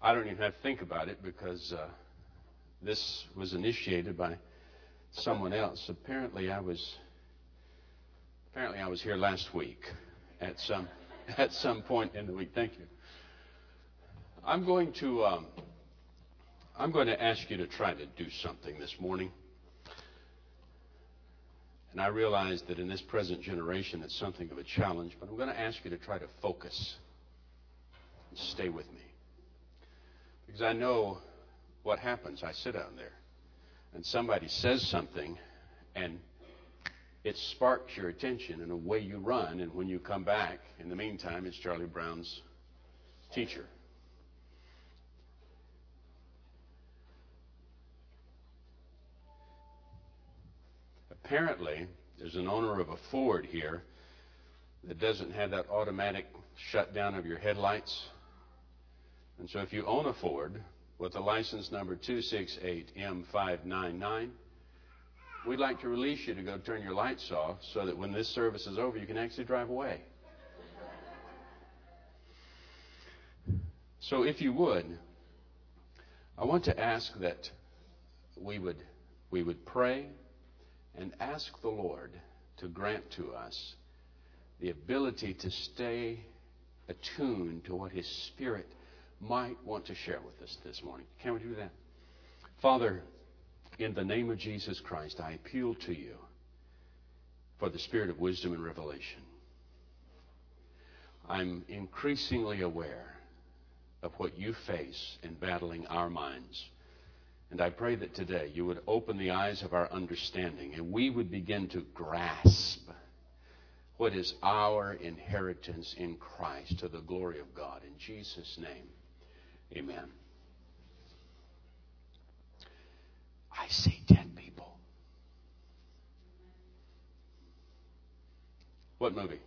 I don't even have to think about it because this was initiated by someone else. Apparently I was here last week at some point in the week. Thank you. I'm going to ask you to try to do something this morning. And I realize that in this present generation it's something of a challenge, but I'm going to ask you to try to focus and stay with me. Because I know what happens. I sit out there and somebody says something and it sparks your attention and away you run. And when you come back, in the meantime, it's Charlie Brown's teacher. Apparently, there's an owner of a Ford here that doesn't have that automatic shutdown of your headlights. And so if you own a Ford with the license number 268M599, we'd like to release you to go turn your lights off so that when this service is over, you can actually drive away. So if you would, I want to ask that we would pray and ask the Lord to grant to us the ability to stay attuned to what His Spirit might want to share with us this morning. Can we do that? Father, in the name of Jesus Christ, I appeal to you for the spirit of wisdom and revelation. I'm increasingly aware of what you face in battling our minds. And I pray that today you would open the eyes of our understanding and we would begin to grasp what is our inheritance in Christ to the glory of God. In Jesus' name, amen. I see dead people. What movie?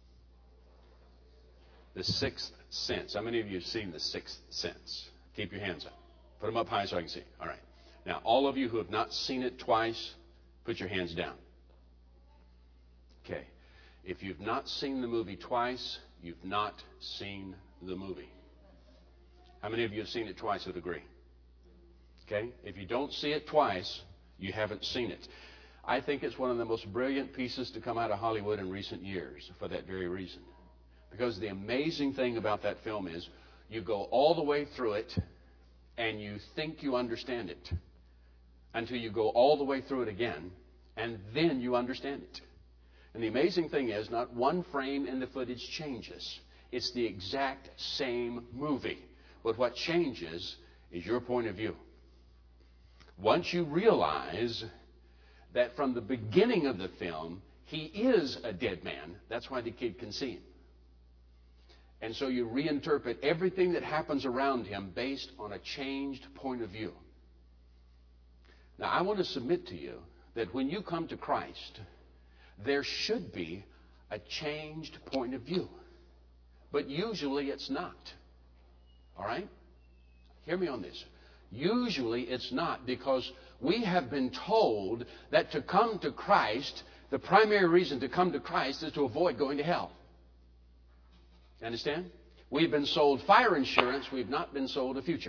The Sixth Sense. How many of you have seen The Sixth Sense? Keep your hands up. Put them up high so I can see. All right. Now, all of you who have not seen it twice, put your hands down. Okay. If you've not seen the movie twice, you've not seen the movie. How many of you have seen it twice would agree? Okay? If you don't see it twice, you haven't seen it. I think it's one of the most brilliant pieces to come out of Hollywood in recent years for that very reason. Because the amazing thing about that film is you go all the way through it and you think you understand it until you go all the way through it again, and then you understand it. And the amazing thing is not one frame in the footage changes. It's the exact same movie. But what changes is your point of view. Once you realize that from the beginning of the film, he is a dead man, that's why the kid can see him. And so you reinterpret everything that happens around him based on a changed point of view. Now, I want to submit to you that when you come to Christ, there should be a changed point of view. But usually it's not. All right? Hear me on this. Usually it's not, because we have been told that to come to Christ, the primary reason to come to Christ is to avoid going to hell. You understand? We've been sold fire insurance. We've not been sold a future.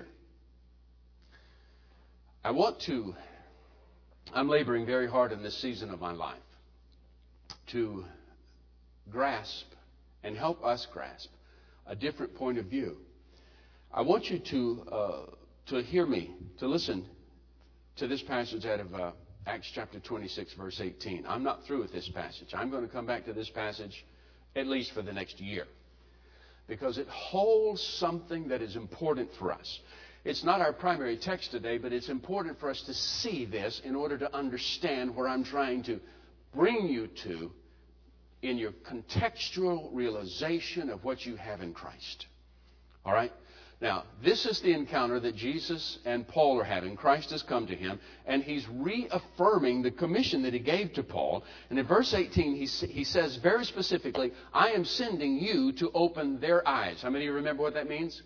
I'm laboring very hard in this season of my life to grasp and help us grasp a different point of view. I want you to hear me, to listen to this passage out of Acts chapter 26, verse 18. I'm not through with this passage. I'm going to come back to this passage at least for the next year, because it holds something that is important for us. It's not our primary text today, but it's important for us to see this in order to understand where I'm trying to bring you to in your contextual realization of what you have in Christ. All right? Now, this is the encounter that Jesus and Paul are having. Christ has come to him, and he's reaffirming the commission that he gave to Paul. And in verse 18, he says very specifically, I am sending you to open their eyes. How many of you remember what that means?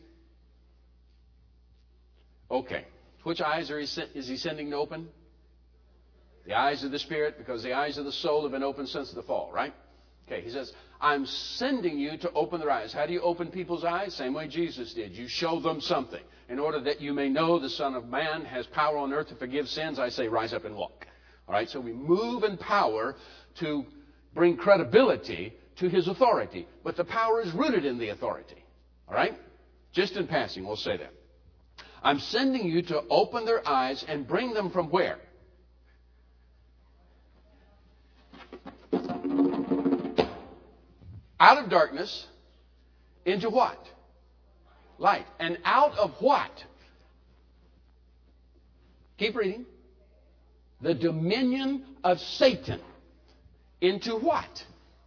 Okay. Which eyes is he sending to open? The eyes of the Spirit, because the eyes of the soul have been opened since the fall, right? Okay, he says, I'm sending you to open their eyes. How do you open people's eyes? Same way Jesus did. You show them something. In order that you may know the Son of Man has power on earth to forgive sins, I say rise up and walk. All right, so we move in power to bring credibility to His authority. But the power is rooted in the authority. All right? Just in passing, we'll say that. I'm sending you to open their eyes and bring them from where? Out of darkness into what? Light. And out of what? Keep reading. The dominion of Satan. Into what?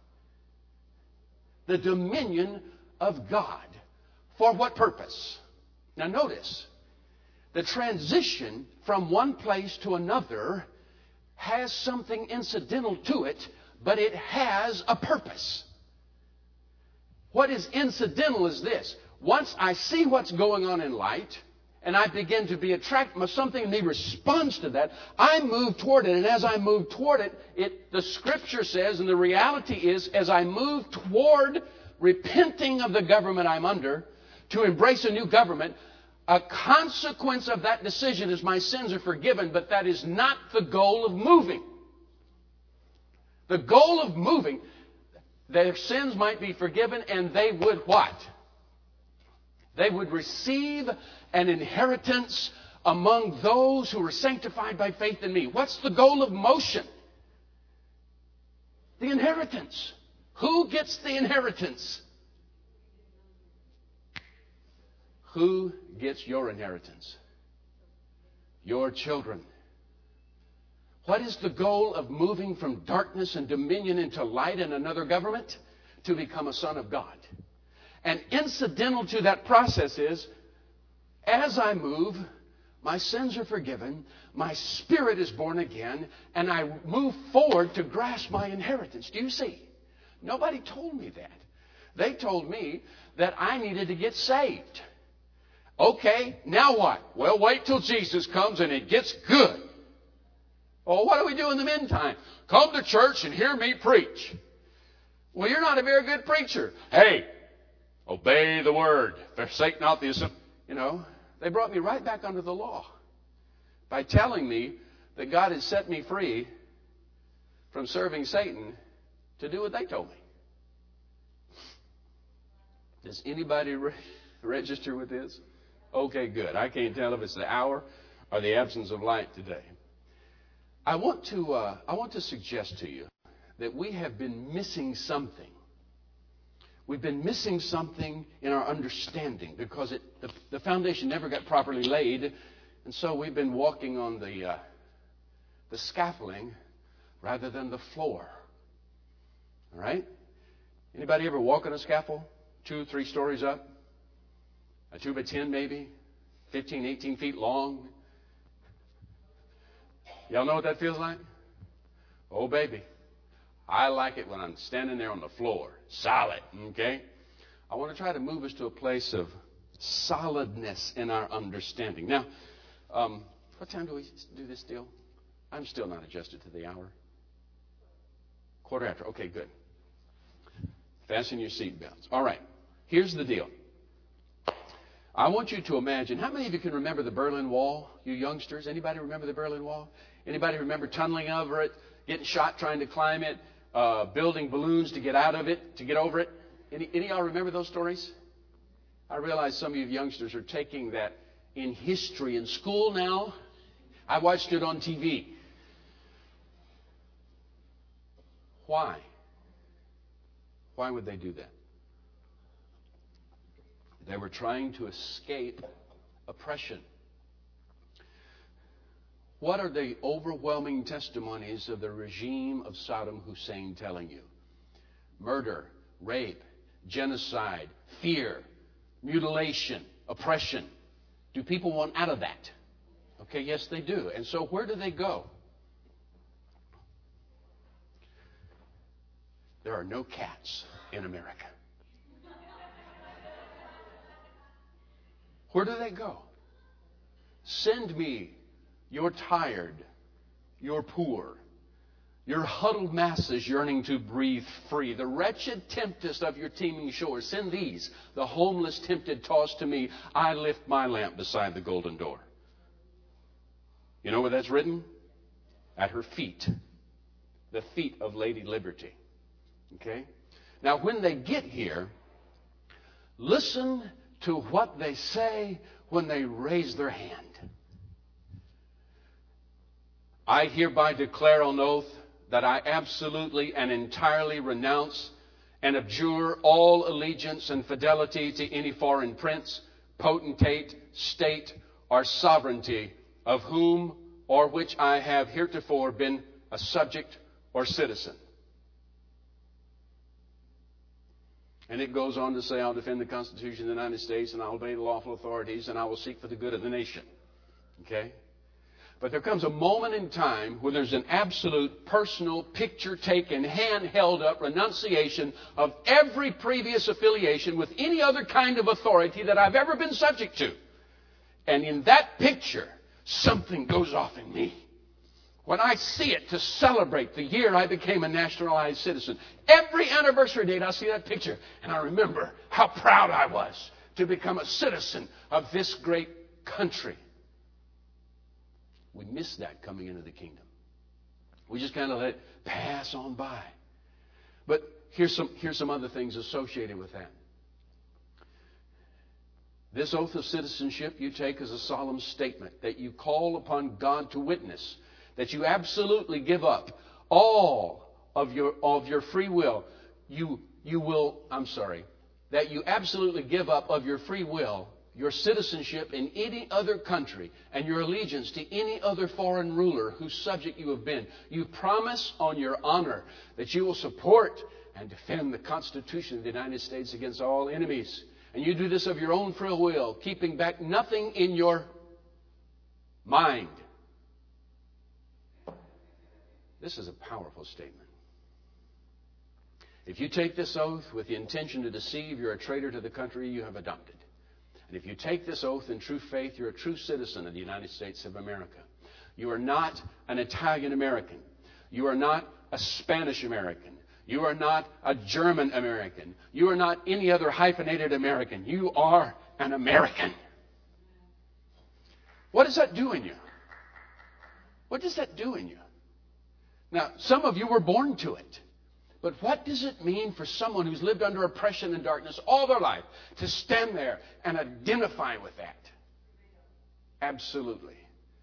The dominion of God. For what purpose? Now notice, the transition from one place to another has something incidental to it, but it has a purpose. What is incidental is this. Once I see what's going on in light, and I begin to be attracted, something in me responds to that, I move toward it. And as I move toward it, the Scripture says, and the reality is, as I move toward repenting of the government I'm under, to embrace a new government, a consequence of that decision is my sins are forgiven, but that is not the goal of moving. The goal of moving, their sins might be forgiven, and they would what? They would receive an inheritance among those who are sanctified by faith in me. What's the goal of motion? The inheritance. Who gets the inheritance? Who gets your inheritance? Your children. What is the goal of moving from darkness and dominion into light and another government? To become a son of God. And incidental to that process is, as I move, my sins are forgiven, my spirit is born again, and I move forward to grasp my inheritance. Do you see? Nobody told me that. They told me that I needed to get saved. Okay, now what? Well, wait till Jesus comes and it gets good. Oh, what do we do in the meantime? Come to church and hear me preach. Well, you're not a very good preacher. Hey, obey the word. Forsake not the assembly. You know, they brought me right back under the law by telling me that God had set me free from serving Satan to do what they told me. Does anybody register with this? Okay, good. I can't tell if it's the hour or the absence of light today. I want to suggest to you that we have been missing something. We've been missing something in our understanding because the foundation never got properly laid, and so we've been walking on the scaffolding rather than the floor. All right? Anybody ever walk on a scaffold? 2, 3 stories up? A 2 by 10 maybe? 15, 18 feet long? Y'all know what that feels like? Oh, baby. I like it when I'm standing there on the floor. Solid, okay? I want to try to move us to a place of solidness in our understanding. Now, what time do we do this deal? I'm still not adjusted to the hour. 1:15. Okay, good. Fasten your seatbelts. All right. Here's the deal. I want you to imagine, how many of you can remember the Berlin Wall, you youngsters? Anybody remember the Berlin Wall? Anybody remember tunneling over it, getting shot trying to climb it, building balloons to get out of it, to get over it? Any of y'all remember those stories? I realize some of you youngsters are taking that in history in school now. I watched it on TV. Why? Why would they do that? They were trying to escape oppression. What are the overwhelming testimonies of the regime of Saddam Hussein telling you? Murder, rape, genocide, fear, mutilation, oppression. Do people want out of that? Okay, yes, they do. And so where do they go? There are no cats in America. Where do they go? Send me. You're tired. You're poor. Your huddled masses yearning to breathe free. The wretched tempest of your teeming shores. Send these, the homeless tempted tossed to me. I lift my lamp beside the golden door. You know where that's written? At her feet. The feet of Lady Liberty. Okay? Now when they get here, listen to what they say when they raise their hand. I hereby declare on oath that I absolutely and entirely renounce and abjure all allegiance and fidelity to any foreign prince, potentate, state, or sovereignty of whom or which I have heretofore been a subject or citizen. And it goes on to say, I'll defend the Constitution of the United States and I'll obey the lawful authorities and I will seek for the good of the nation. Okay? But there comes a moment in time when there's an absolute personal picture taken, hand held up renunciation of every previous affiliation with any other kind of authority that I've ever been subject to. And in that picture, something goes off in me. When I see it to celebrate the year I became a nationalized citizen, every anniversary date I see that picture and I remember how proud I was to become a citizen of this great country. We miss that coming into the kingdom. We just kind of let it pass on by. But here's some other things associated with that. This oath of citizenship you take as a solemn statement that you call upon God to witness, that you absolutely give up all of your free will. That you absolutely give up of your free will your citizenship in any other country and your allegiance to any other foreign ruler whose subject you have been. You promise on your honor that you will support and defend the Constitution of the United States against all enemies. And you do this of your own free will, keeping back nothing in your mind. This is a powerful statement. If you take this oath with the intention to deceive, you're a traitor to the country you have adopted. And if you take this oath in true faith, you're a true citizen of the United States of America. You are not an Italian American. You are not a Spanish American. You are not a German American. You are not any other hyphenated American. You are an American. What does that do in you? What does that do in you? Now, some of you were born to it. But what does it mean for someone who's lived under oppression and darkness all their life to stand there and identify with that? Absolutely.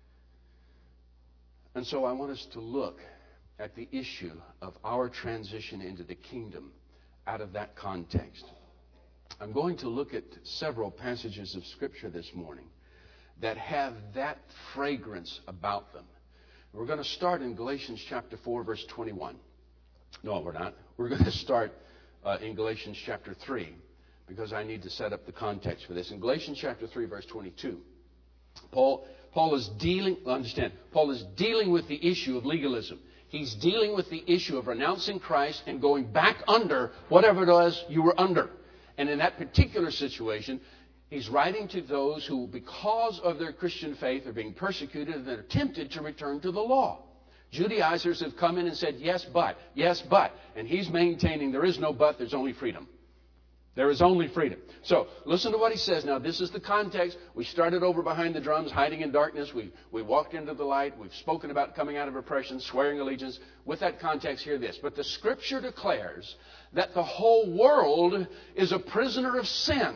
And so I want us to look at the issue of our transition into the kingdom out of that context. I'm going to look at several passages of Scripture this morning that have that fragrance about them. We're going to start in Galatians chapter 4, verse 21. No, we're not. We're going to start in Galatians chapter 3 because I need to set up the context for this. In Galatians chapter 3, verse 22, Paul is dealing with the issue of legalism. He's dealing with the issue of renouncing Christ and going back under whatever it was you were under. And in that particular situation, he's writing to those who, because of their Christian faith, are being persecuted and are tempted to return to the law. Judaizers have come in and said, yes, but. And he's maintaining there is no but, there's only freedom. There is only freedom. So, listen to what he says. Now, this is the context. We started over behind the drums, hiding in darkness. We walked into the light. We've spoken about coming out of oppression, swearing allegiance. With that context, hear this. But the Scripture declares that the whole world is a prisoner of sin.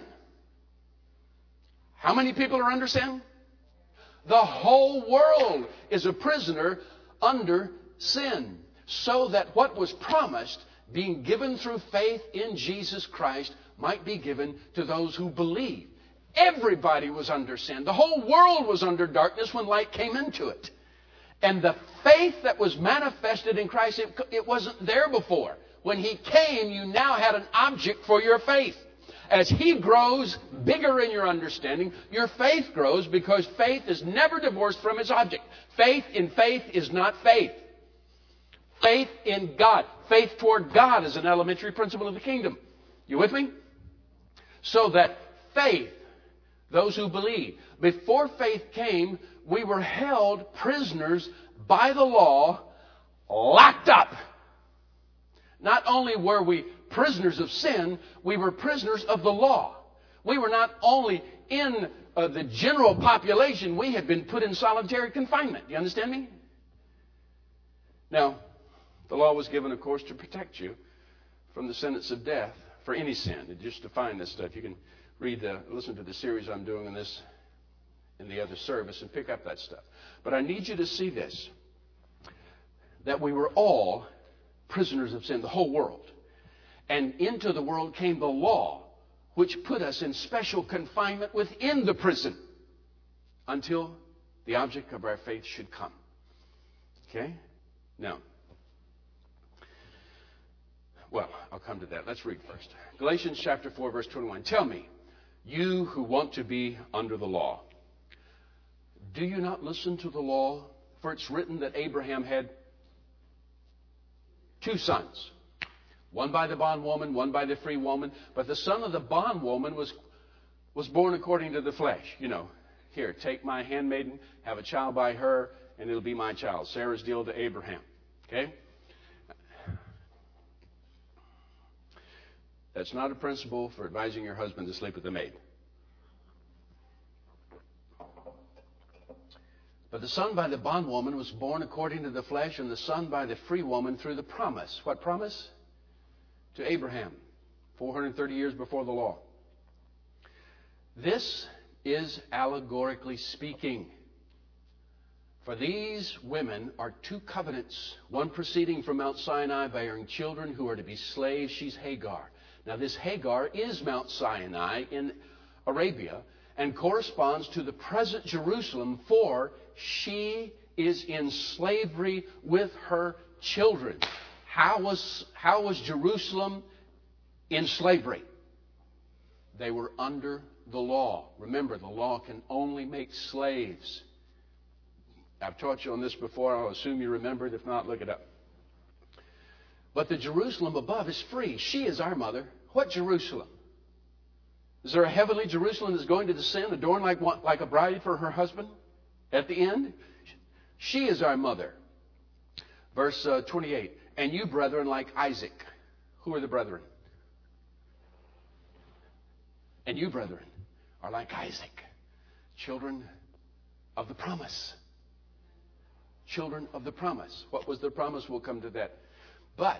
How many people are under sin? The whole world is a prisoner under sin, so that what was promised, being given through faith in Jesus Christ, might be given to those who believe. Everybody was under sin. The whole world was under darkness when light came into it. And the faith that was manifested in Christ, it wasn't there before. When He came, you now had an object for your faith. As He grows bigger in your understanding, your faith grows, because faith is never divorced from its object. Faith in faith is not faith. Faith in God. Faith toward God is an elementary principle of the kingdom. You with me? So that faith, those who believe, before faith came, we were held prisoners by the law locked up. Not only were we prisoners of sin, we were prisoners of the law. We were not only in the general population, we had been put in solitary confinement. Do you understand me? Now, the law was given, of course, to protect you from the sentence of death for any sin. It just defined this stuff. You can listen to the series I'm doing on this in the other service and pick up that stuff. But I need you to see this, that we were all prisoners of sin, the whole world. And into the world came the law, which put us in special confinement within the prison until the object of our faith should come. Okay? Now, well, I'll come to that. Let's read first. Galatians chapter 4, verse 21. Tell me, you who want to be under the law, do you not listen to the law? For it's written that Abraham had 2 sons. One by the bondwoman, one by the free woman. But the son of the bondwoman was born according to the flesh. You know, here, take my handmaiden, have a child by her, and it'll be my child. Sarah's deal to Abraham. Okay? That's not a principle for advising your husband to sleep with the maid. But the son by the bondwoman was born according to the flesh, and the son by the free woman through the promise. What promise? To Abraham, 430 years before the law. This is allegorically speaking. For these women are 2 covenants, one proceeding from Mount Sinai, bearing children who are to be slaves. She's Hagar. Now this Hagar is Mount Sinai in Arabia and corresponds to the present Jerusalem, for she is in slavery with her children. How was Jerusalem in slavery? They were under the law. Remember, the law can only make slaves. I've taught you on this before. I'll assume you remember it. If not, look it up. But the Jerusalem above is free. She is our mother. What Jerusalem? Is there a heavenly Jerusalem that's going to descend, adorned like a bride for her husband at the end? She is our mother. Verse 28. And you, brethren, like Isaac. Who are the brethren? And you, brethren, are like Isaac, children of the promise. Children of the promise. What was the promise? We'll come to that. But,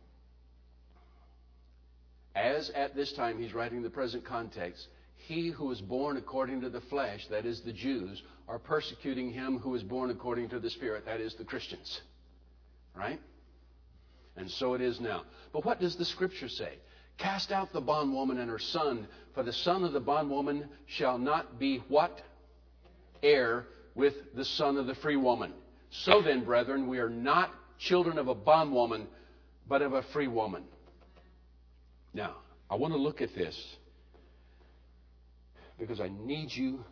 as at this time he's writing the present context, he who is born according to the flesh, that is the Jews, are persecuting him who is born according to the Spirit, that is the Christians. Right? And so it is now. But what does the Scripture say? Cast out the bondwoman and her son, for the son of the bondwoman shall not be what? Heir with the son of the free woman. So then, brethren, we are not children of a bondwoman, but of a free woman. Now, I want to look at this because I need you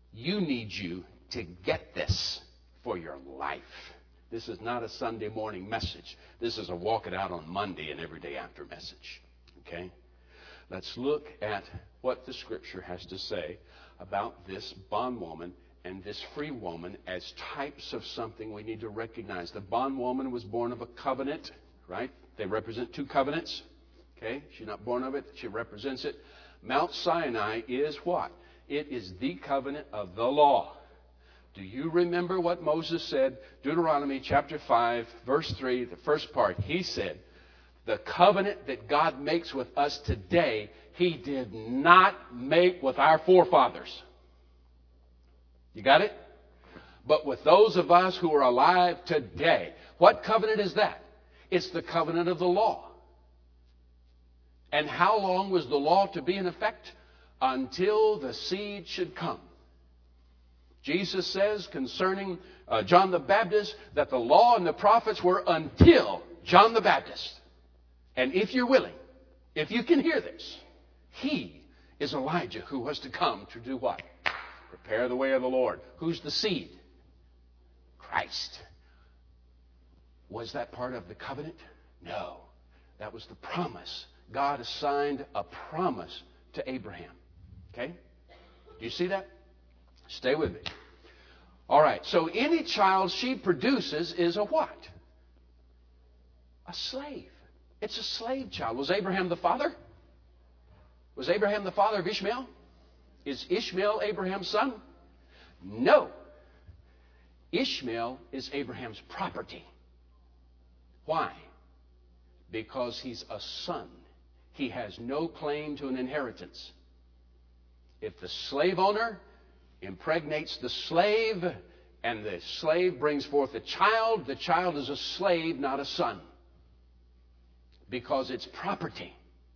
to get this for your life. This is not a Sunday morning message. This is a walk it out on Monday and every day after message. Okay? Let's look at what the Scripture has to say about this bondwoman and this free woman as types of something we need to recognize. The bondwoman was born of a covenant, right? They represent 2 covenants. Okay? She's not born of it. She represents it. Mount Sinai is what? It is the covenant of the law. Do you remember what Moses said? Deuteronomy chapter 5, verse 3, the first part. He said, the covenant that God makes with us today, He did not make with our forefathers. You got it? But with those of us who are alive today. What covenant is that? It's the covenant of the law. And how long was the law to be in effect? Until the seed should come. Jesus says concerning John the Baptist that the law and the prophets were until John the Baptist. And if you're willing, if you can hear this, he is Elijah who was to come to do what? Prepare the way of the Lord. Who's the seed? Christ. Was that part of the covenant? No. That was the promise. God assigned a promise to Abraham. Okay? Do you see that? Stay with me. All right. So any child she produces is a what? A slave. It's a slave child. Was Abraham the father? Was Abraham the father of Ishmael? Is Ishmael Abraham's son? No. Ishmael is Abraham's property. Why? Because he's a son. He has no claim to an inheritance. If the slave owner impregnates the slave and the slave brings forth the child is a slave, not a son. Because it's property.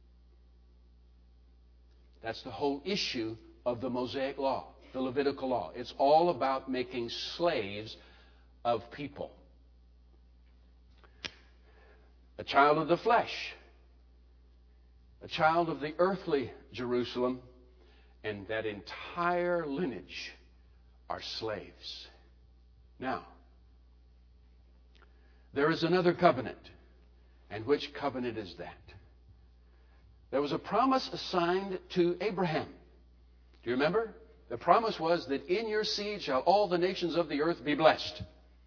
That's the whole issue of the Mosaic law, the Levitical law. It's all about making slaves of people. A child of the flesh, a child of the earthly Jerusalem, and that entire lineage are slaves. Now, there is another covenant. And which covenant is that? There was a promise assigned to Abraham. Do you remember? The promise was that in your seed shall all the nations of the earth be blessed.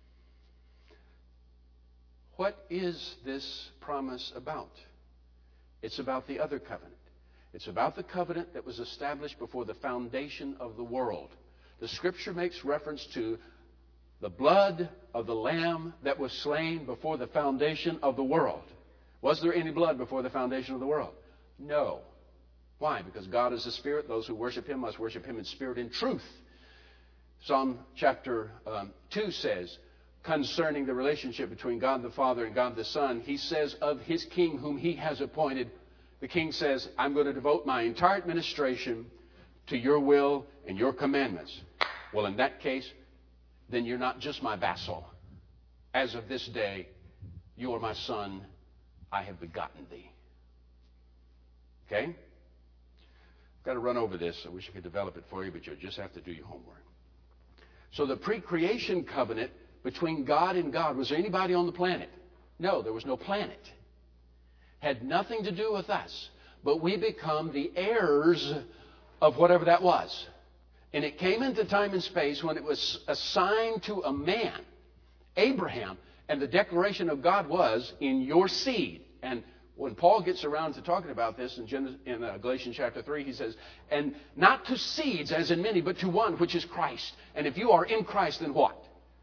What is this promise about? It's about the other covenant. It's about the covenant that was established before the foundation of the world. The Scripture makes reference to the blood of the Lamb that was slain before the foundation of the world. Was there any blood before the foundation of the world? No. Why? Because God is a spirit. Those who worship Him must worship Him in spirit and truth. Psalm chapter 2 says, concerning the relationship between God the Father and God the Son, He says of His King whom He has appointed, the King says, I'm going to devote my entire administration to your will and your commandments. Well, in that case, then you're not just my vassal. As of this day, you are my son. I have begotten thee. Okay? I've got to run over this. I wish I could develop it for you, but you'll just have to do your homework. So the pre-creation covenant between God and God, was there anybody on the planet? No, there was no planet. Had nothing to do with us. But we become the heirs of whatever that was. And it came into time and space when it was assigned to a man, Abraham, and the declaration of God was, in your seed. And when Paul gets around to talking about this in Galatians chapter 3, he says, and not to seeds as in many, but to one, which is Christ. And if you are in Christ, then what?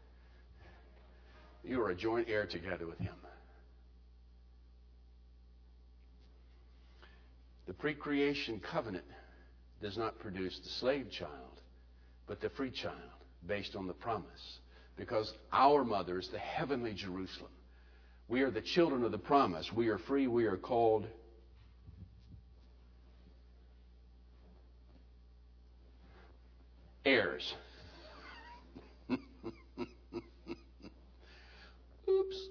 You are a joint heir together with Him. The pre-creation covenant does not produce the slave child, but the free child, based on the promise. Because our mother is the heavenly Jerusalem. We are the children of the promise. We are free. We are called heirs. Oops.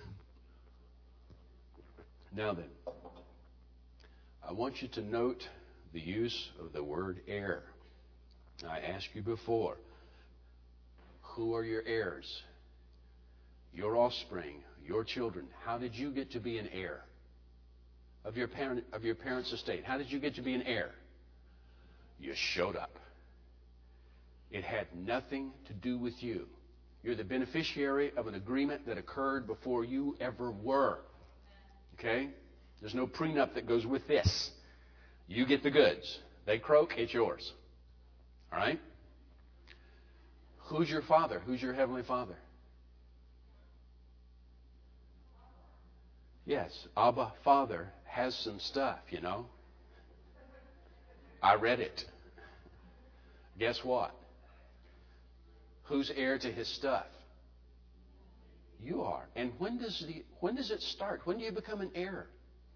Now then, I want you to note the use of the word heir. I asked you before, who are your heirs? Your offspring, your children. How did you get to be an heir of your parents' estate? How did you get to be an heir? You showed up. It had nothing to do with you. You're the beneficiary of an agreement that occurred before you ever were. Okay? There's no prenup that goes with this. You get the goods. They croak, it's yours. All right? Who's your father? Who's your heavenly Father? Yes, Abba, Father, has some stuff, you know. I read it. Guess what? Who's heir to his stuff? You are. And when does it start? When do you become an heir?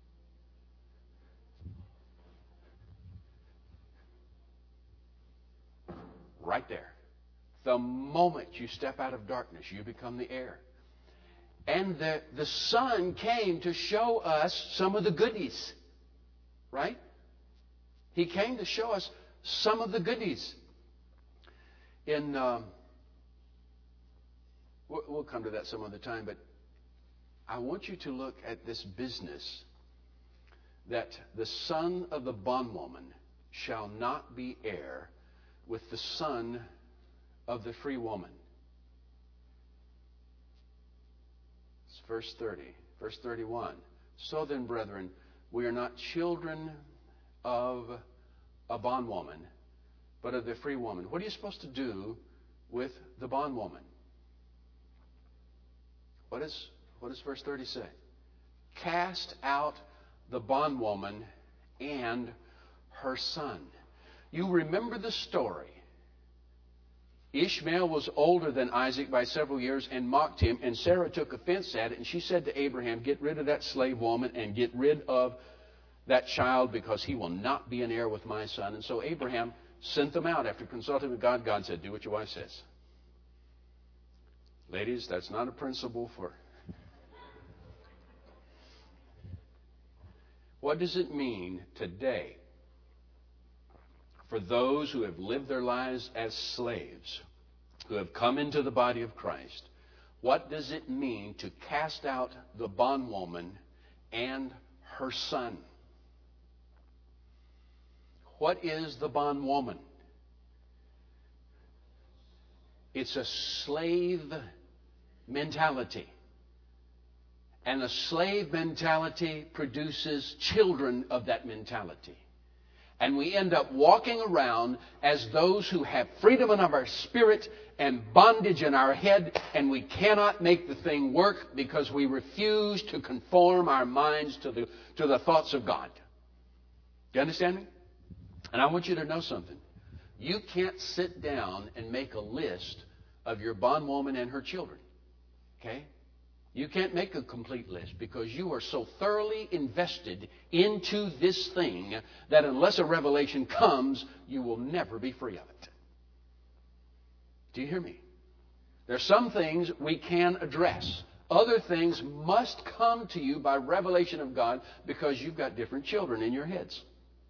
Right there. The moment you step out of darkness, you become the heir. And the Son came to show us some of the goodies. Right? He came to show us some of the goodies. We'll come to that some other time, but I want you to look at this business that the son of the bondwoman shall not be heir with the son of the free woman. It's verse 30. Verse 31. So then, brethren, we are not children of a bondwoman, but of the free woman. What are you supposed to do with the bondwoman? What does verse 30 say? Cast out the bondwoman and her son. You remember the story. Ishmael was older than Isaac by several years and mocked him, and Sarah took offense at it, and she said to Abraham, get rid of that slave woman and get rid of that child, because he will not be an heir with my son. And so Abraham sent them out after consulting with God. God said, do what your wife says. Ladies, that's not a principle for... What does it mean today for those who have lived their lives as slaves, who have come into the body of Christ? What does it mean to cast out the bondwoman and her son? What is the bondwoman? It's a slave mentality. And a slave mentality produces children of that mentality. And we end up walking around as those who have freedom in our spirit and bondage in our head, and we cannot make the thing work because we refuse to conform our minds to the thoughts of God. Do you understand me? And I want you to know something. You can't sit down and make a list of your bondwoman and her children. Okay? You can't make a complete list because you are so thoroughly invested into this thing that unless a revelation comes, you will never be free of it. Do you hear me? There are some things we can address. Other things must come to you by revelation of God because you've got different children in your heads.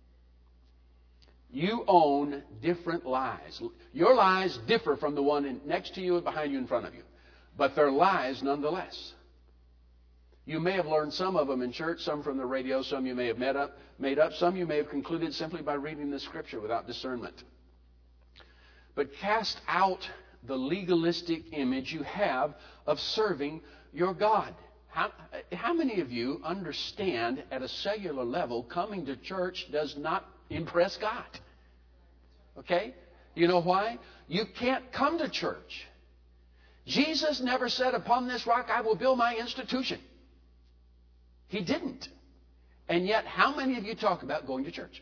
You own different lies. Your lies differ from the one next to you and behind you in front of you. But they're lies nonetheless. You may have learned some of them in church, some from the radio, some you may have made up, some you may have concluded simply by reading the Scripture without discernment. But cast out the legalistic image you have of serving your God. How many of you understand at a cellular level coming to church does not impress God? Okay? You know why? You can't come to church. Jesus never said, upon this rock I will build my institution. He didn't. And yet, how many of you talk about going to church?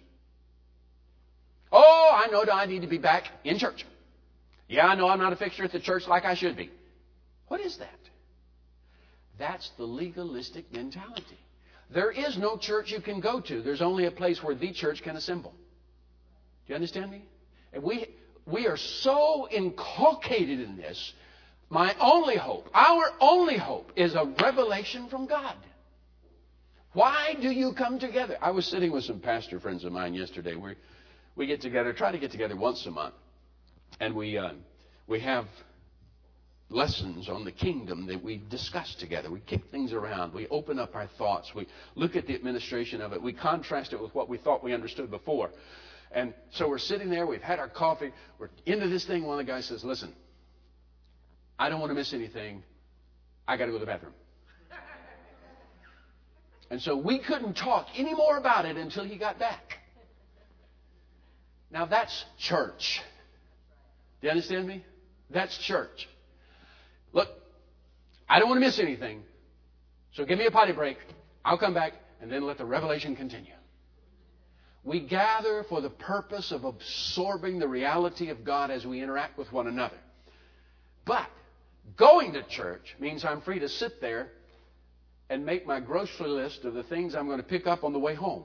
Oh, I know I need to be back in church. Yeah, I know I'm not a fixture at the church like I should be. What is that? That's the legalistic mentality. There is no church you can go to. There's only a place where the church can assemble. Do you understand me? And we are so inculcated in this. My only hope, our only hope, is a revelation from God. Why do you come together? I was sitting with some pastor friends of mine yesterday. We get together, try to get together once a month. And we have lessons on the kingdom that we discuss together. We kick things around. We open up our thoughts. We look at the administration of it. We contrast it with what we thought we understood before. And so we're sitting there. We've had our coffee. We're into this thing. One of the guys says, listen, I don't want to miss anything. I got to go to the bathroom. And so we couldn't talk any more about it until he got back. Now that's church. Do you understand me? That's church. Look, I don't want to miss anything. So give me a potty break. I'll come back and then let the revelation continue. We gather for the purpose of absorbing the reality of God as we interact with one another. But going to church means I'm free to sit there and make my grocery list of the things I'm going to pick up on the way home.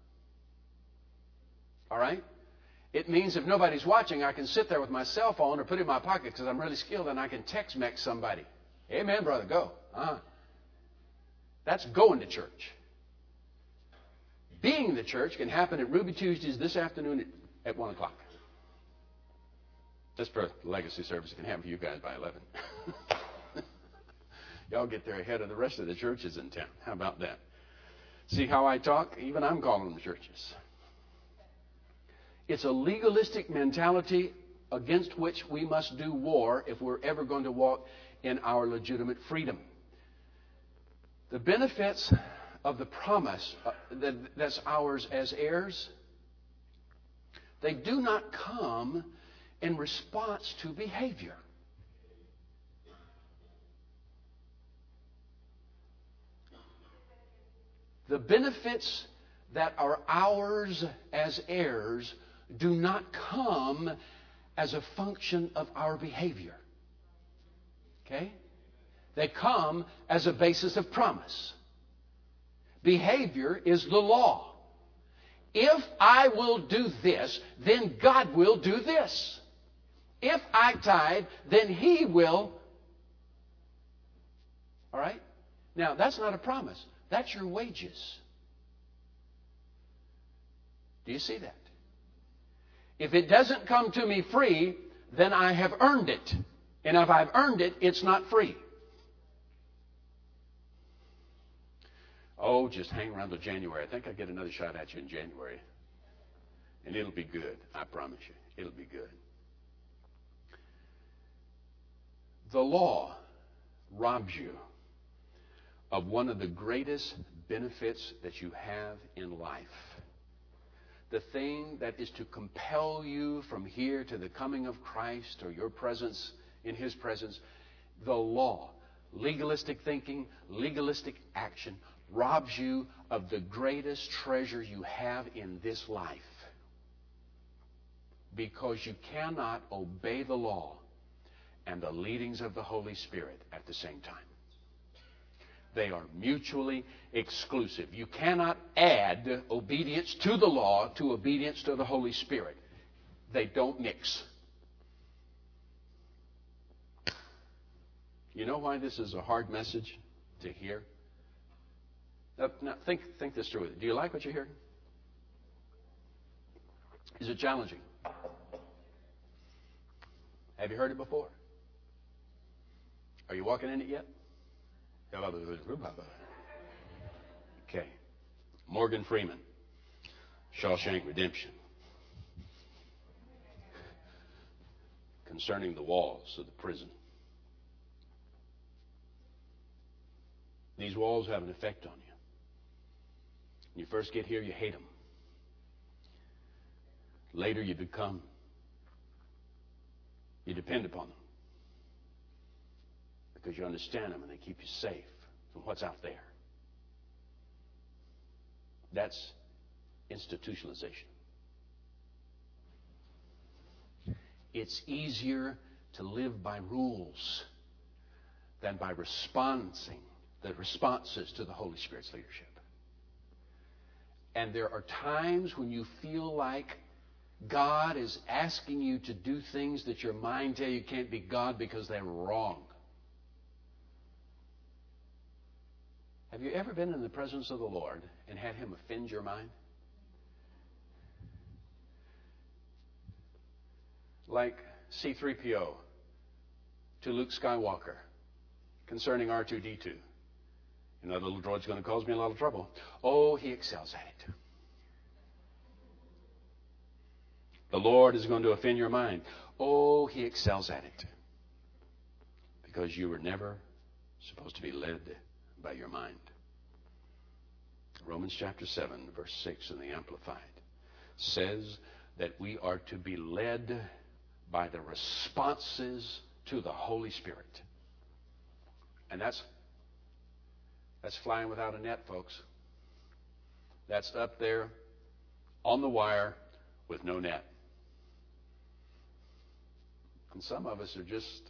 All right? It means if nobody's watching, I can sit there with my cell phone or put it in my pocket because I'm really skilled and I can text-mex somebody. Amen, brother, go. That's going to church. Being the church can happen at Ruby Tuesdays this afternoon at 1 o'clock. Just for legacy service, it can happen for you guys by 11. Y'all get there ahead of the rest of the churches in town. How about that? See how I talk? Even I'm calling them churches. It's a legalistic mentality against which we must do war if we're ever going to walk in our legitimate freedom. The benefits of the promise that's ours as heirs, they do not come in response to behavior. The benefits that are ours as heirs do not come as a function of our behavior. Okay? They come as a basis of promise. Behavior is the law. If I will do this, then God will do this. If I tithe, then He will. All right? Now, that's not a promise. That's your wages. Do you see that? If it doesn't come to me free, then I have earned it. And if I've earned it, it's not free. Oh, just hang around till January. I think I'll get another shot at you in January. And it'll be good. I promise you. It'll be good. The law robs you of one of the greatest benefits that you have in life. The thing that is to compel you from here to the coming of Christ or your presence in His presence, the law, legalistic thinking, legalistic action, robs you of the greatest treasure you have in this life. Because you cannot obey the law and the leadings of the Holy Spirit at the same time. They are mutually exclusive. You cannot add obedience to the law to obedience to the Holy Spirit. They don't mix. You know why this is a hard message to hear? Now think this through. Do you like what you hear? Is it challenging? Have you heard it before? Are you walking in it yet? Okay. Morgan Freeman, Shawshank Redemption. Concerning the walls of the prison. These walls have an effect on you. When you first get here, you hate them. Later, you depend upon them. Because you understand them and they keep you safe from what's out there. That's institutionalization. It's easier to live by rules than by responses to the Holy Spirit's leadership. And there are times when you feel like God is asking you to do things that your mind tells you can't be God because they're wrong. Have you ever been in the presence of the Lord and had Him offend your mind? Like C-3PO to Luke Skywalker concerning R2-D2. You know, that little droid's going to cause me a lot of trouble. Oh, he excels at it. The Lord is going to offend your mind. Oh, He excels at it. Because you were never supposed to be led by your mind. Romans chapter 7, verse 6 in the Amplified says that we are to be led by the responses to the Holy Spirit. And that's flying without a net, folks. That's up there on the wire with no net. And some of us are just,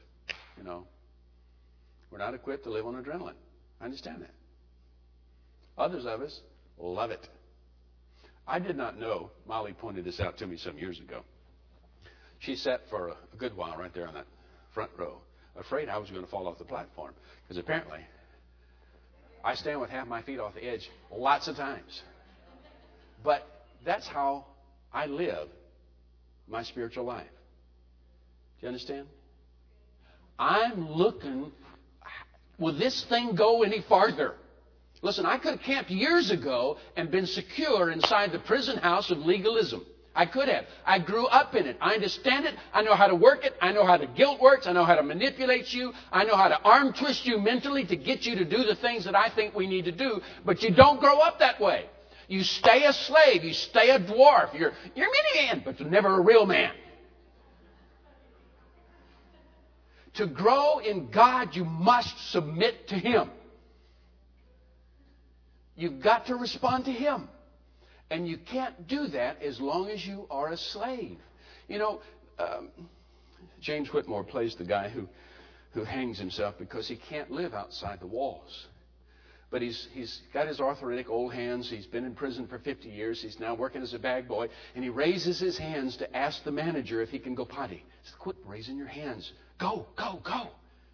we're not equipped to live on adrenaline. I understand that. Others of us love it. I did not know, Molly pointed this out to me some years ago. She sat for a good while right there on that front row, afraid I was going to fall off the platform. Because apparently, I stand with half my feet off the edge lots of times. But that's how I live my spiritual life. Do you understand? I'm looking, will this thing go any farther? Listen, I could have camped years ago and been secure inside the prison house of legalism. I could have. I grew up in it. I understand it. I know how to work it. I know how the guilt works. I know how to manipulate you. I know how to arm twist you mentally to get you to do the things that I think we need to do. But you don't grow up that way. You stay a slave. You stay a dwarf. You're a mini-man, but you're never a real man. To grow in God, you must submit to Him. You've got to respond to Him. And you can't do that as long as you are a slave. You know, James Whitmore plays the guy who hangs himself because he can't live outside the walls. But he's got his arthritic old hands. He's been in prison for 50 years. He's now working as a bag boy. And he raises his hands to ask the manager if he can go potty. He says, quit raising your hands. Go, go, go.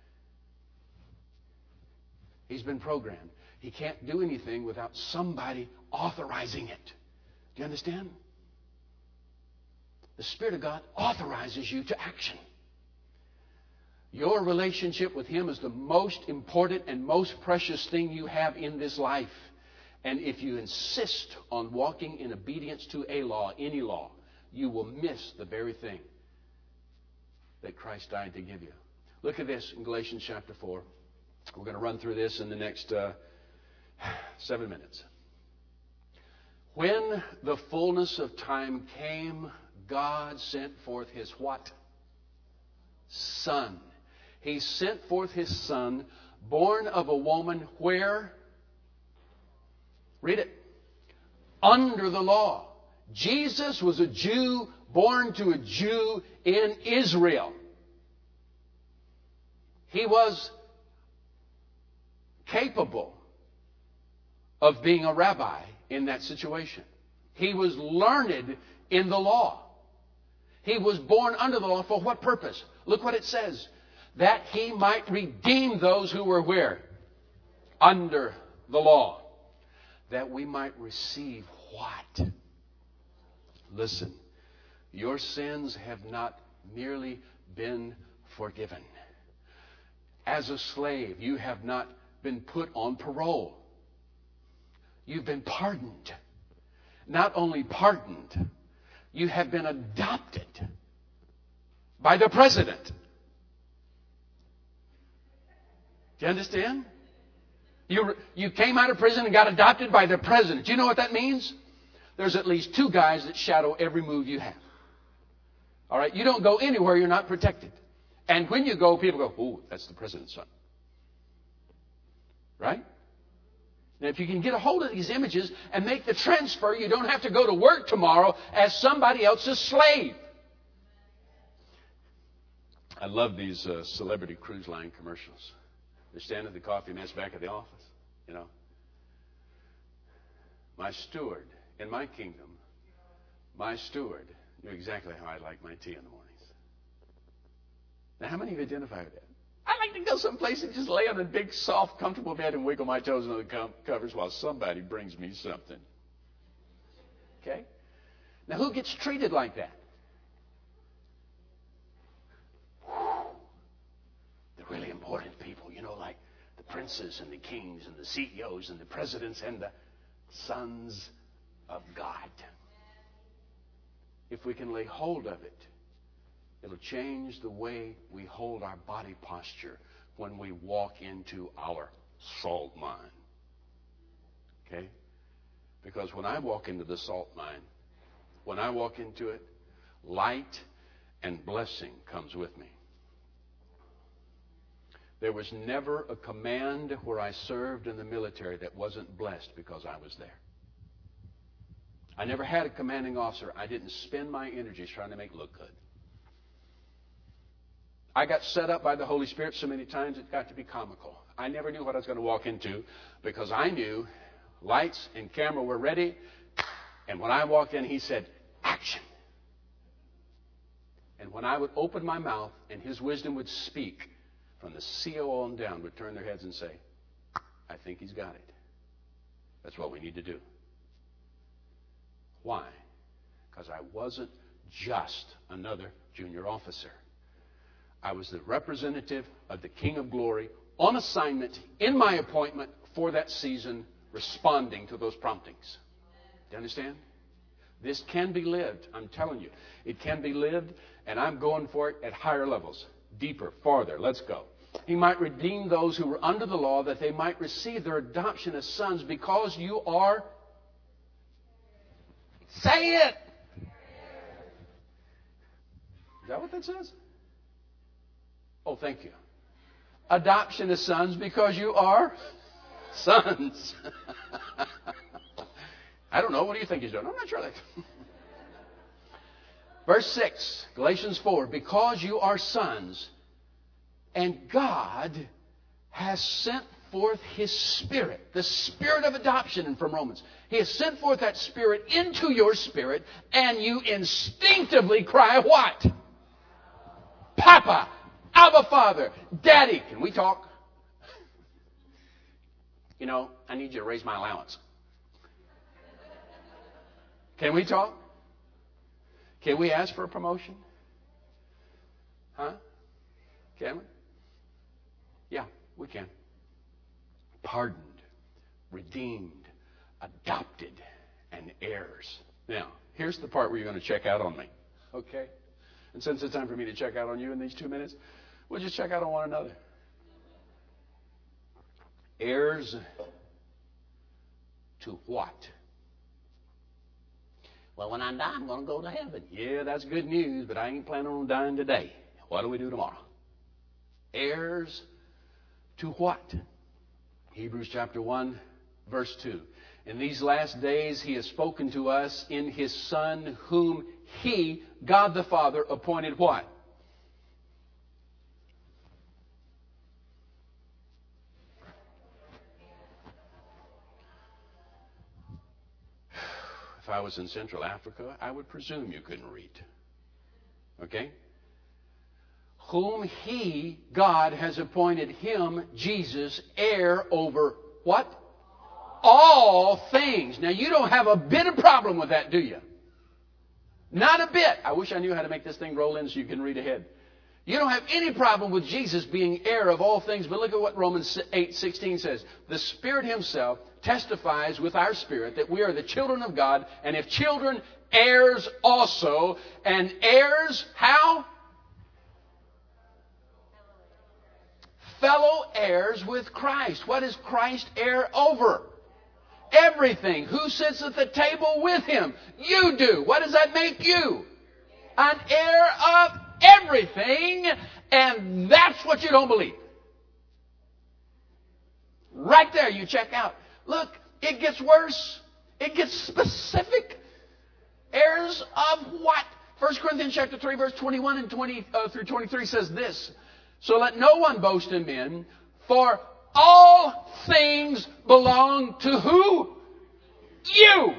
He's been programmed. He can't do anything without somebody authorizing it. Do you understand? The Spirit of God authorizes you to action. Your relationship with Him is the most important and most precious thing you have in this life. And if you insist on walking in obedience to a law, any law, you will miss the very thing that Christ died to give you. Look at this in Galatians chapter 4. We're going to run through this in the next 7 minutes. When the fullness of time came, God sent forth His what? Son. He sent forth His Son, born of a woman where? Read it. Under the law. Jesus was a Jew, born to a Jew in Israel. He was capable of being a rabbi in that situation. He was learned in the law. He was born under the law for what purpose? Look what it says. That He might redeem those who were where? Under the law. That we might receive what? Listen, your sins have not merely been forgiven. As a slave, you have not been put on parole. You've been pardoned. Not only pardoned, you have been adopted by the president. Do you understand? You came out of prison and got adopted by the president. Do you know what that means? There's at least 2 guys that shadow every move you have. All right? You don't go anywhere you're not protected. And when you go, people go, "Ooh, that's the president's son." Right? Now, if you can get a hold of these images and make the transfer, you don't have to go to work tomorrow as somebody else's slave. I love these celebrity cruise line commercials. They're standing at the coffee mess back at the office. You know, my steward in my kingdom, my steward knew exactly how I like my tea in the mornings. Now, how many of you identify with that? I like to go someplace and just lay on a big, soft, comfortable bed and wiggle my toes under the covers while somebody brings me something. Okay? Now, who gets treated like that? The really important people, you know, like the princes and the kings and the CEOs and the presidents and the sons of God. If we can lay hold of it, it'll change the way we hold our body posture when we walk into our salt mine. Okay? Because when I walk into the salt mine, when I walk into it, light and blessing comes with me. There was never a command where I served in the military that wasn't blessed because I was there. I never had a commanding officer I didn't spend my energies trying to make look good. I got set up by the Holy Spirit so many times it got to be comical. I never knew what I was going to walk into because I knew lights and camera were ready. And when I walked in, he said, action. And when I would open my mouth and His wisdom would speak, from the CO on down would turn their heads and say, I think he's got it. That's what we need to do. Why? Because I wasn't just another junior officer. I was the representative of the King of Glory on assignment in my appointment for that season, responding to those promptings. Do you understand? This can be lived. I'm telling you. It can be lived, and I'm going for it at higher levels. Deeper, farther. Let's go. He might redeem those who were under the law, that they might receive their adoption as sons, because you are... Say it! Is that what that says? Oh, thank you. Adoption as sons, because you are sons. I don't know. What do you think he's doing? I'm not sure. Verse 6, Galatians 4. Because you are sons, and God has sent forth His Spirit, the Spirit of adoption, and from Romans. He has sent forth that Spirit into your spirit, and you instinctively cry, what? Papa, Abba Father, Daddy. Can we talk? You know, I need you to raise my allowance. Can we talk? Can we ask for a promotion? Huh? Can we? Yeah, we can. Pardoned, redeemed, adopted, and heirs. Now, here's the part where you're going to check out on me. Okay? And since it's time for me to check out on you in these 2 minutes, we'll just check out on one another. Heirs to what? Well, when I die, I'm going to go to heaven. Yeah, that's good news, but I ain't planning on dying today. What do we do tomorrow? Heirs to what? Hebrews chapter 1, verse 2. In these last days, He has spoken to us in His Son, whom He, God the Father, appointed what? If I was in Central Africa, I would presume you couldn't read. Okay? Whom He, God, has appointed Him, Jesus, heir over what? All things. Now, you don't have a bit of problem with that, do you? Not a bit. I wish I knew how to make this thing roll in so you can read ahead. You don't have any problem with Jesus being heir of all things, but look at what Romans 8:16 says. The Spirit Himself testifies with our spirit that we are the children of God, and if children, heirs also, and heirs, how? Fellow heirs with Christ. What is Christ heir over? Everything. Who sits at the table with Him? You do. What does that make you? An heir of everything, and that's what you don't believe. Right there, you check out. Look, it gets worse. It gets specific. Heirs of what? 1 Corinthians chapter 3, verse 21 and 20 through 23 says this. So let no one boast in men, for all things belong to who? You.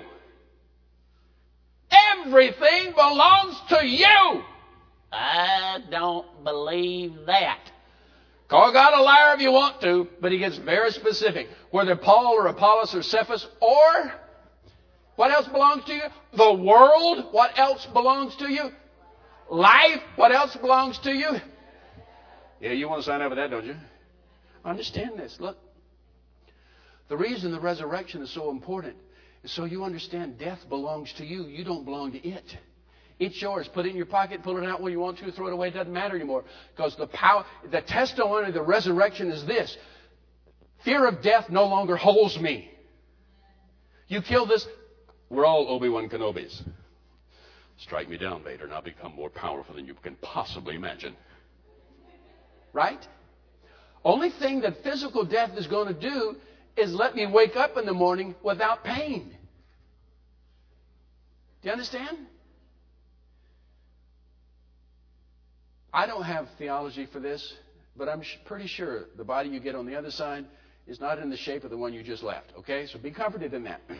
Everything belongs to you. I don't believe that. Call God a liar if you want to, but He gets very specific. Whether Paul or Apollos or Cephas or what else belongs to you? The world. What else belongs to you? Life. What else belongs to you? Yeah, you want to sign up with that, don't you? Understand this. Look. The reason the resurrection is so important is so you understand death belongs to you. You don't belong to it. It's yours. Put it in your pocket, pull it out when you want to, throw it away. It doesn't matter anymore. Because the testimony of the resurrection is this. Fear of death no longer holds me. You kill this, we're all Obi-Wan Kenobis. Strike me down, Vader, and I'll become more powerful than you can possibly imagine. Right? Only thing that physical death is going to do is let me wake up in the morning without pain. Do you understand? I don't have theology for this, but I'm pretty sure the body you get on the other side is not in the shape of the one you just left. Okay? So be comforted in that.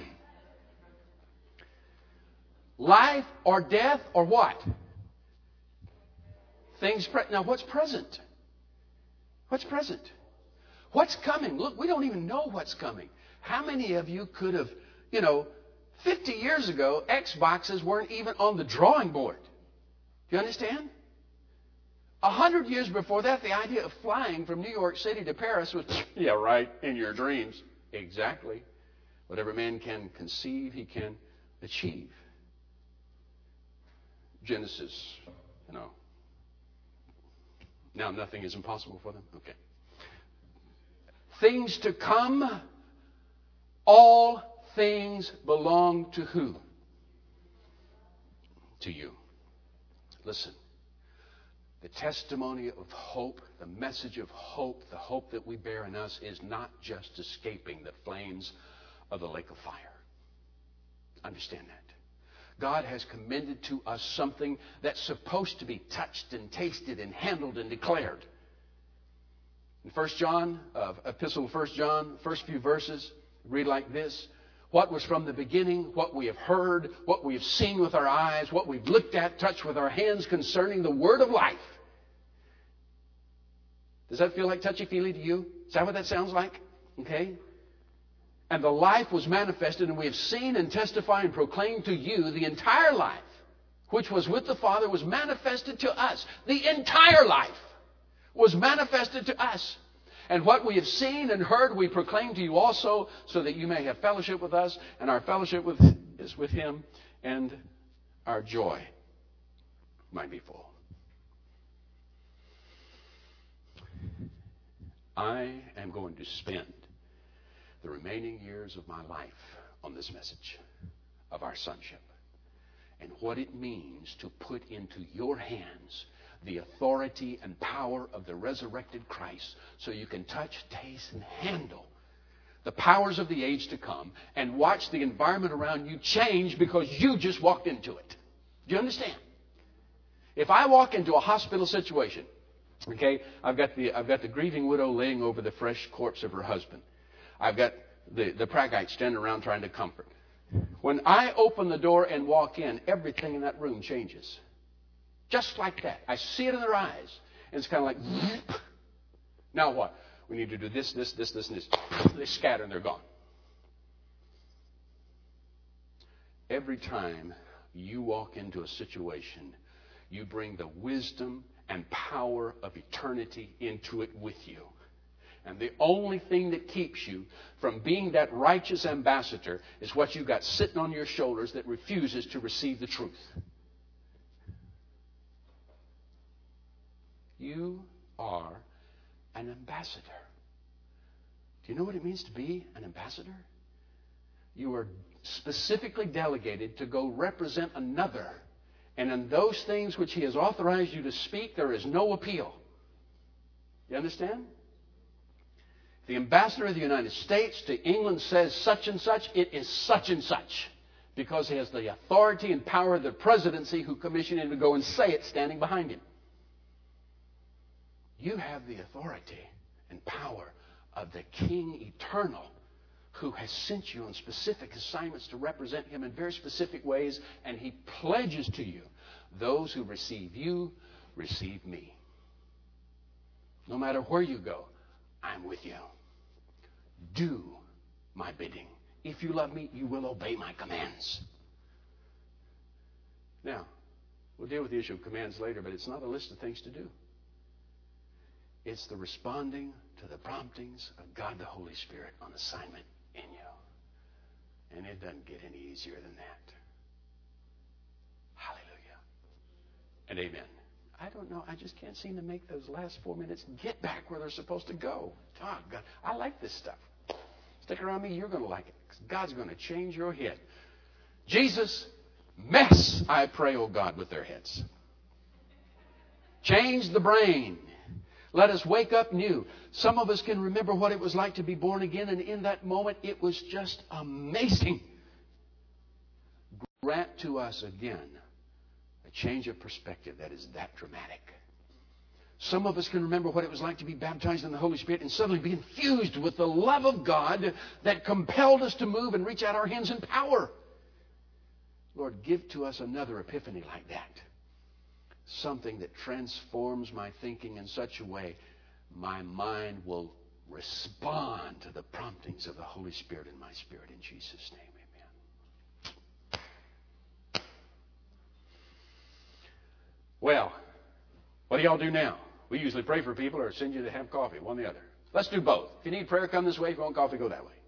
Life or death or what? Now, what's present? What's present? What's coming? Look, we don't even know what's coming. How many of you could have, 50 years ago, Xboxes weren't even on the drawing board. Do you understand? 100 years before that, the idea of flying from New York City to Paris was, yeah, right, in your dreams. Exactly. Whatever man can conceive, he can achieve. Genesis, now nothing is impossible for them? Okay. Things to come, all things belong to who? To you. Listen. The testimony of hope, the message of hope, the hope that we bear in us is not just escaping the flames of the lake of fire. Understand that. God has commended to us something that's supposed to be touched and tasted and handled and declared. In 1 John, Epistle of 1 John, first few verses, read like this. What was from the beginning, what we have heard, what we have seen with our eyes, what we've looked at, touched with our hands concerning the word of life. Does that feel like touchy-feely to you? Is that what that sounds like? Okay. And the life was manifested, and we have seen and testified and proclaimed to you the entire life, which was with the Father, was manifested to us. The entire life was manifested to us. And what we have seen and heard, we proclaim to you also, so that you may have fellowship with us, and our fellowship is with Him, and our joy might be full. I am going to spend the remaining years of my life on this message of our sonship and what it means to put into your hands the authority and power of the resurrected Christ so you can touch, taste, and handle the powers of the age to come and watch the environment around you change because you just walked into it. Do you understand? If I walk into a hospital situation, okay, I've got the grieving widow laying over the fresh corpse of her husband. I've got the Praguite standing around trying to comfort. When I open the door and walk in, everything in that room changes. Just like that. I see it in their eyes. And it's kind of like, whoop. Now what? We need to do this, and this. They scatter and they're gone. Every time you walk into a situation, you bring the wisdom and power of eternity into it with you. And the only thing that keeps you from being that righteous ambassador is what you've got sitting on your shoulders that refuses to receive the truth. You are an ambassador. Do you know what it means to be an ambassador? You are specifically delegated to go represent another. And in those things which He has authorized you to speak, there is no appeal. You understand? The ambassador of the United States to England says such and such, it is such and such. Because he has the authority and power of the presidency who commissioned him to go and say it standing behind him. You have the authority and power of the King Eternal who has sent you on specific assignments to represent Him in very specific ways, and He pledges to you, those who receive you, receive me. No matter where you go, I'm with you. Do my bidding. If you love me, you will obey my commands. Now, we'll deal with the issue of commands later, but it's not a list of things to do. It's the responding to the promptings of God the Holy Spirit on assignment in you. And it doesn't get any easier than that. Hallelujah. And amen. I don't know. I just can't seem to make those last 4 minutes get back where they're supposed to go. Oh, God, I like this stuff. Stick around me. You're going to like it. 'Cause God's going to change your head. Jesus, mess, I pray, oh God, with their heads. Change the brain. Let us wake up new. Some of us can remember what it was like to be born again, and in that moment, it was just amazing. Grant to us again a change of perspective that is that dramatic. Some of us can remember what it was like to be baptized in the Holy Spirit and suddenly be infused with the love of God that compelled us to move and reach out our hands in power. Lord, give to us another epiphany like that. Something that transforms my thinking in such a way my mind will respond to the promptings of the Holy Spirit in my spirit. In Jesus' name, amen. Well, what do y'all do now? We usually pray for people or send you to have coffee, one or the other. Let's do both. If you need prayer, come this way. If you want coffee, go that way.